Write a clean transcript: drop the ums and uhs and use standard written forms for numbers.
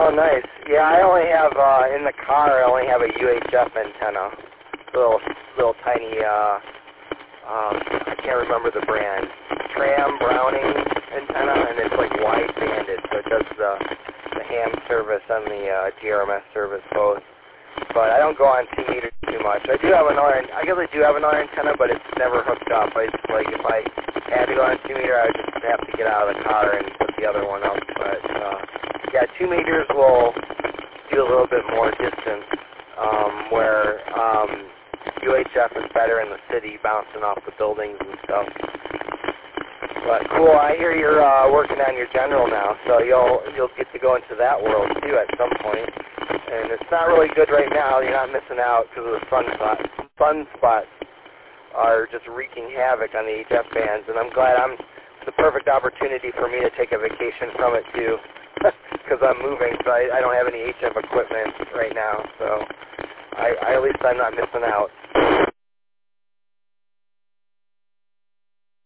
Oh, nice. Yeah, I only have, in the car, I only have a UHF antenna. Little tiny, I can't remember the brand. Tram Browning antenna, and it's like wide-banded, so it does the ham service and the GRMS service both. But I don't go on 2 meters too much. I guess I do have another antenna, but it's never hooked up. It's like if I had to go on 2 meter, I would just have to get out of the car and put the other one up. But yeah, 2 meters will do a little bit more distance, where UHF is better in the city, bouncing off the buildings and stuff. But cool, I hear you're working on your general now, so you'll get to go into that world too at some point. And it's not really good right now. You're not missing out because of the sunspots are just wreaking havoc on the HF bands. And I'm glad it's the perfect opportunity for me to take a vacation from it too, because I'm moving, so I don't have any HF equipment right now. So at least I'm not missing out.